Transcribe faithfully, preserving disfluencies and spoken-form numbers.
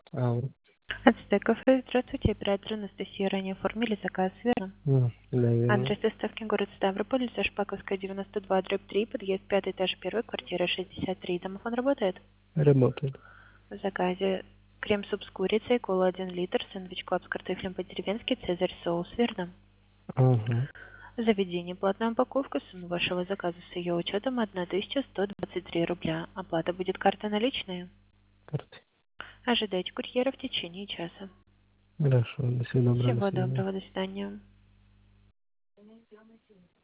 Алло. Ацтеков, здравствуйте, оператор Анастасия. Ранее оформили заказ, верно? М, Да, верно. Адрес доставки город Ставрополь, улица Шпаковская, девяносто два, дробь три, подъезд пятый этаж, первый, квартира шестьдесят три. Домофон работает? Работает. В заказе крем-суп с курицей, кола один литр, сэндвич клаб с картофелем по-деревенски, цезарь соус, верно? Ага. Заведение, платная упаковка, сумма вашего заказа с ее учетом тысяча сто двадцать три рубля. Оплата будет карта наличные. Карты. Ожидайте курьера в течение часа. Хорошо. До всего доброго. До Всего свидания. доброго, до свидания.